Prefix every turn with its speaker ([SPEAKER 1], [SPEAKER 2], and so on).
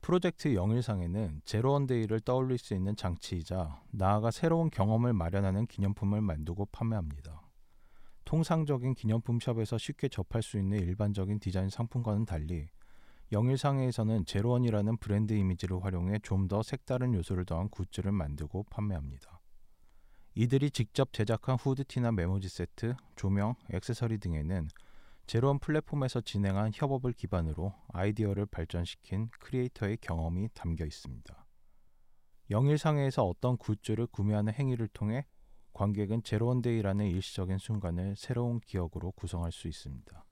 [SPEAKER 1] 프로젝트 영일상에는 제로원데이를 떠올릴 수 있는 장치이자 나아가 새로운 경험을 마련하는 기념품을 만들고 판매합니다. 통상적인 기념품 샵에서 쉽게 접할 수 있는 일반적인 디자인 상품과는 달리 영일상에서는 제로원이라는 브랜드 이미지를 활용해 좀 더 색다른 요소를 더한 굿즈를 만들고 판매합니다. 이들이 직접 제작한 후드티나 메모지 세트, 조명, 액세서리 등에는 제로원 플랫폼에서 진행한 협업을 기반으로 아이디어를 발전시킨 크리에이터의 경험이 담겨 있습니다. 영일상회에서 어떤 굿즈를 구매하는 행위를 통해 관객은 제로원데이라는 일시적인 순간을 새로운 기억으로 구성할 수 있습니다.